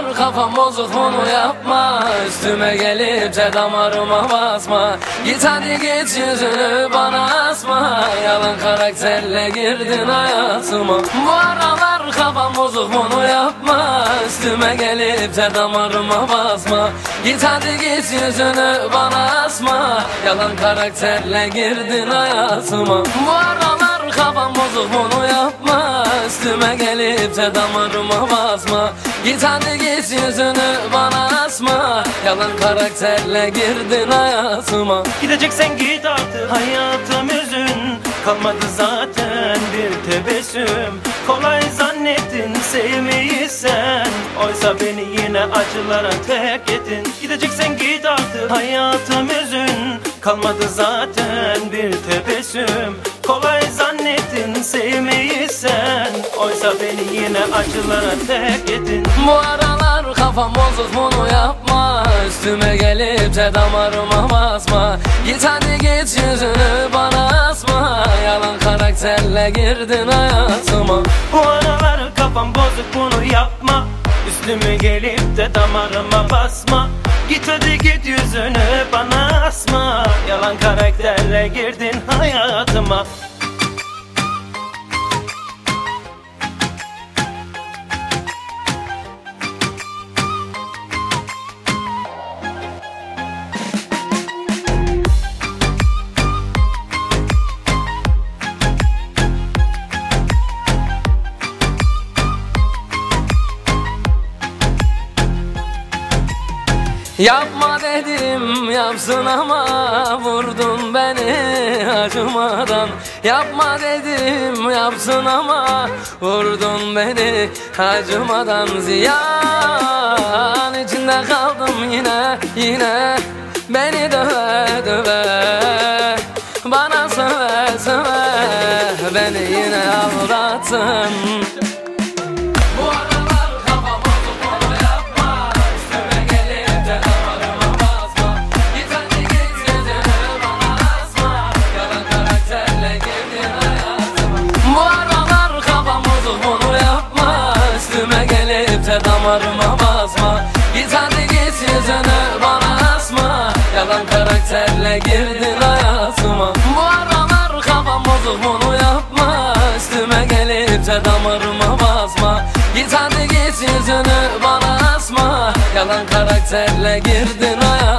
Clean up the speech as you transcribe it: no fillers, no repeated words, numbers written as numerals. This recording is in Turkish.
kafam bozuk, bunu yapma. Üstüme gelip de damarıma basma. Git hadi git, yüzünü bana asma. Yalan karakterle girdin hayatıma. Bu aralar kafam bozuk, bunu yapma. Üstüme gelip de damarıma basma. Git hadi git, yüzünü bana asma. Yalan karakterle girdin hayatıma. Bu aralar kafam bozuk, bunu yapma. Üstüme gelip de damarıma basma. Git hadi git, yüzünü bana asma. Yalan karakterle girdin hayatıma. Gideceksen git artık, hayatım üzün. Kalmadı zaten bir tebessüm. Kolay zannettin sevmeyi sen. Oysa beni yine acılara terk ettin. Gideceksen git artık, hayatım üzün. Kalmadı zaten bir tebessüm. Kolay zannettin sevmeyi sen. Oysa beni yine acılara terk ettin. Bu aralar kafam bozuk, bunu yapma. Üstüme gelip de damarıma basma. Git hadi git, yüzünü bana asma. Yalan karakterle girdin hayatıma. Bu aralar kafam bozuk, bunu yapma. Üstüme gelip de damarıma basma. Git hadi git, yüzünü bana asma. Yalan karakterle girdin hayatıma. Yapma dedim yapsın ama vurdun beni acımadan. Yapma dedim yapsın ama vurdun beni acımadan. Ziyan içinde kaldım yine beni döve döve. Bana söve söve beni yine aldattın. Damarıma basma. Git hadi git, yüzünü bana asma. Yalan karakterle girdin hayatıma. Bu aralar kafam bozuk, bunu yapma. Üstüme gelip de damarıma basma. Git hadi git, yüzünü bana asma. Yalan karakterle girdin hayatıma.